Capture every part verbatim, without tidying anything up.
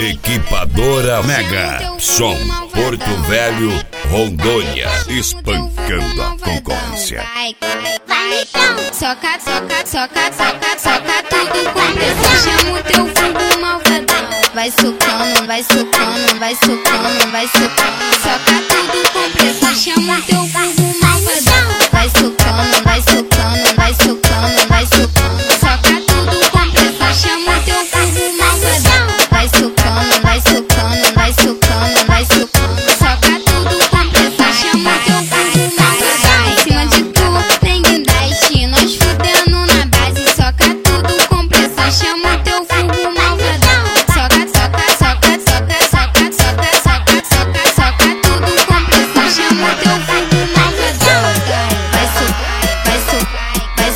Equipadora Mega. Som Porto Velho, Rondônia. Espancando a concorrência. Vai então, soca, soca, soca, soca, soca tudo com pressão. Chama o teu fogo malvadão. Vai socando, vai socando, vai socando, vai socando. Soca tudo com pressão. Chama o teu fogo malvadão. Vai socando, vai socando, vai socando, vai socando. Soca tudo com pressão. Chama o teu fogo malvadão. Vai socando, vai socando, vai socando, vai socando. Soca tudo com pressão. Chama o teu fogo malvadão. Em cima de tu tem guindaste, nós fudendo na base. Soca tudo com pressão. Chama o teu fogo malvadão. Soca, soca, soca, soca, soca, soca, soca, soca, soca tudo com pressão. Chama o teu fogo malvadão. Vai socar, vai socar, vai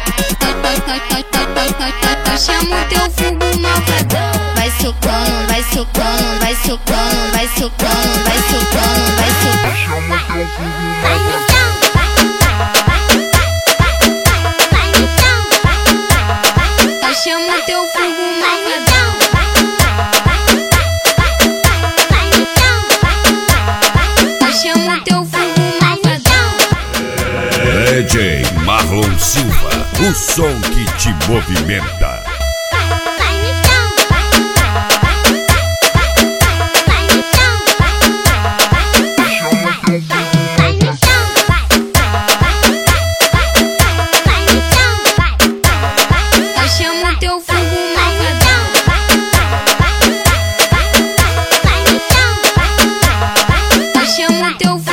socar. Chama o teu fogo malvadão. Vai socando, vai socando, vai socando, vai socando, vai socando, vai socando. Chama o teu fogo malvadão. Chama o teu fogo malvadão. Chama o teu fogo malvadão. D J Marlon Silva, o som que te movimenta. Chama o teu fogo malvadão. Chama o teu